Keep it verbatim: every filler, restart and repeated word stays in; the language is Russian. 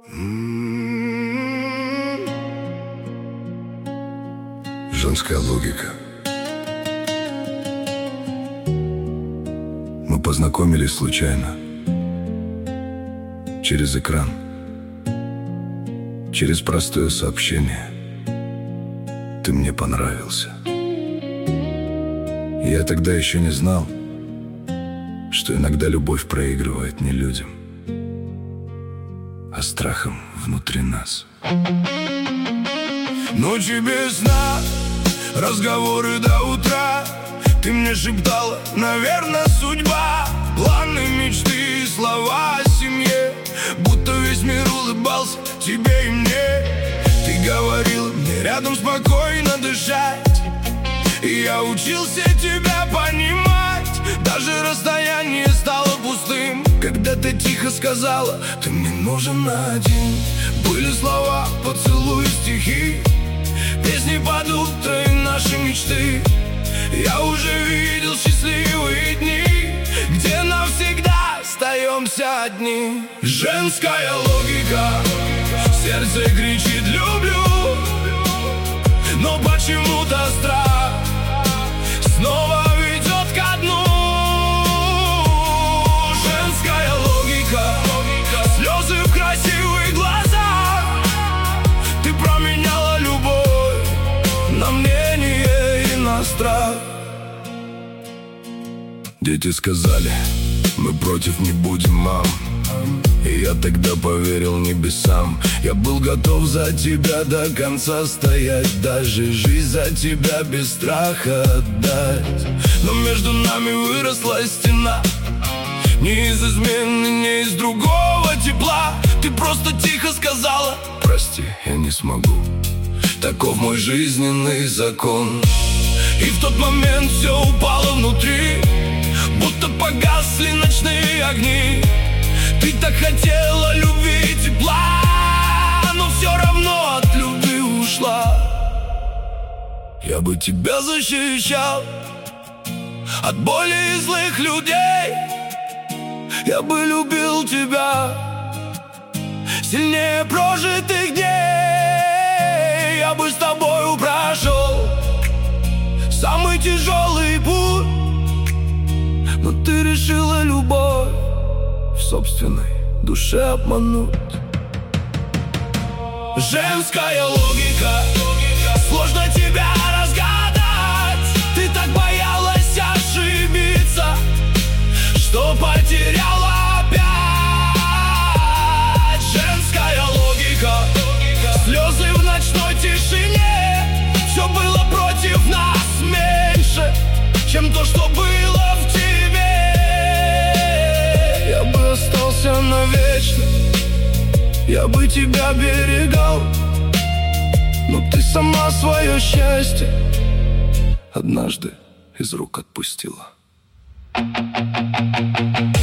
Женская логика. Мы познакомились случайно. Через экран. Через простое сообщение. Ты мне понравился. Я тогда еще не знал, что иногда любовь проигрывает не людям, а страхом внутри нас. Ночи без сна, разговоры до утра. Ты мне шептала, наверное, судьба. Планы, мечты, слова о семье. Будто весь мир улыбался тебе и мне. Ты говорила мне рядом спокойно дышать, и я учился тебя понимать. Даже расстояние стало пустым, когда ты тихо сказала: ты мне нужен один. Были слова, поцелуи, стихи, песни под утро и наши мечты. Я уже видел счастливые дни, где навсегда остаемся одни. Женская логика, сердце кричит люблю, но почему-то страх снова ведет ко дну. Женская логика, слезы в красивых глазах. Ты променяла любовь на мнение и на страх. Дети сказали: мы против не будем, мам. И я тогда поверил небесам. Я был готов за тебя до конца стоять, даже жизнь за тебя без страха отдать. Но между нами выросла стена, не из измены, не из другого тепла. Ты просто тихо сказала: прости, я не смогу. Таков мой жизненный закон. И в тот момент все упало внутри, будто погасли ночные огни. Ты так хотела любви и тепла, но все равно от любви ушла. Я бы тебя Я защищал от боли и злых людей. Я бы любил тебя сильнее прожитых дней. Я бы с тобой прошел самый тяжелый путь, но ты решила любовь в собственной душе обмануть. Женская логика, сложно тебя разгадать. Ты так боялась ошибиться, что потеряла опять. Женская логика, слезы в ночной тишине. Все было против нас меньше, чем то, что было в тебе. Я бы остался навечно, я бы тебя берегал, но ты сама свое счастье однажды из рук отпустила.